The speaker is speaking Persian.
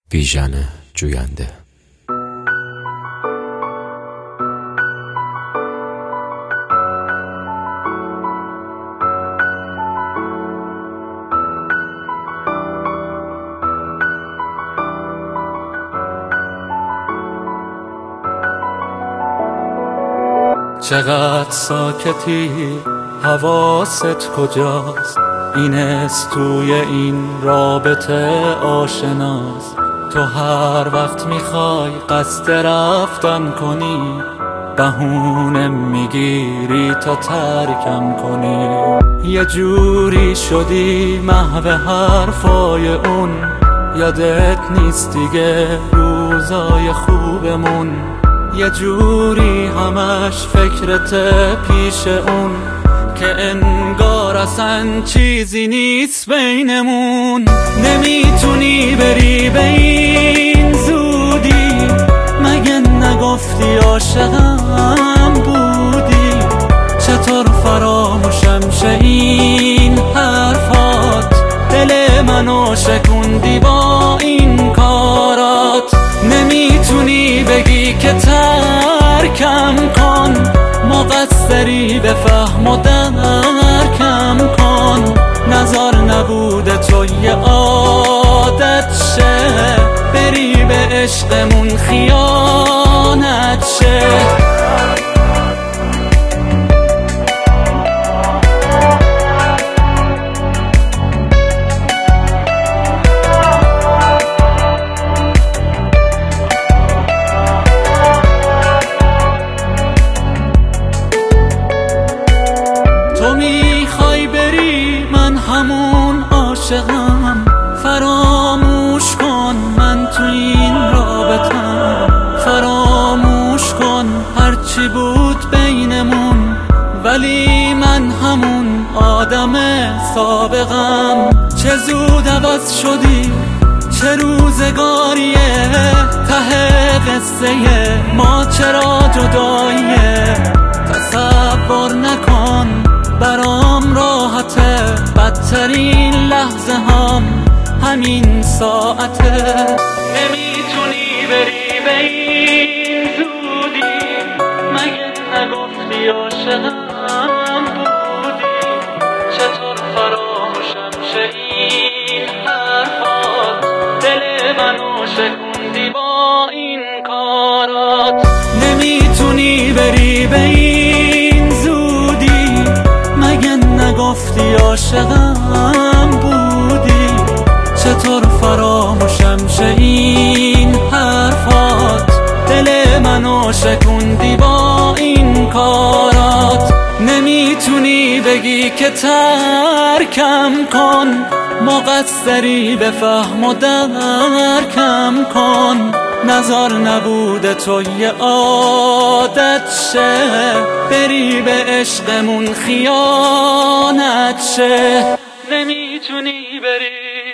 بیژن جوینده. چقدر ساکتی، حواست کجاست؟ این استوی این رابطه آشناست. تو هر وقت میخوای قصد رفتن کنی، بهونه میگیری تا ترکم کنی. یه جوری شدی محو حرفای اون، یادت نیست دیگه روزای خوبمون. یه جوری همش فکرت پیش اون، که انگار اصلا چیزی نیست بینمون. نمیتونی بری به این زودی، مگه نگفتی عاشقم بودی؟ چطور فراموشم شه این حرفات؟ دل منو شکوندی با این کارات. نمیتونی بگی که ترکم کن، مقصری بفهم و درکم کن. نظر نبوده تو یه عادت شه، بری به عشقمون خیانت شه. تو میخوای بری، من همون عاشقم. فراموش کن من تو این رابطم. فراموش کن هرچی بود بینمون، ولی من همون آدم سابقم. چه زود عوض شدی، چه روزگاریه، ته قصه ما چرا جداییه؟ تصور نکن برام راحته، بدترین لحظه هم همین ساعته. نمیتونی بری به این زودی، مگه نگفتی عاشقم بودی؟ چطور فراموشم شه این حرفات؟ دل منو شکوندی با این کارات. نمیتونی بری به این زودی، مگه نگفتی عاشقم بودی؟ چطور فراموشم شه این حرفات؟ دل منو شکوندی با این کارات. نمیتونی بگی که ترکم کن، مقصری بفهم و درکم کن. نظر نبوده تو یه عادت شه، بری به عشقمون خیانت شه. نمیتونی بری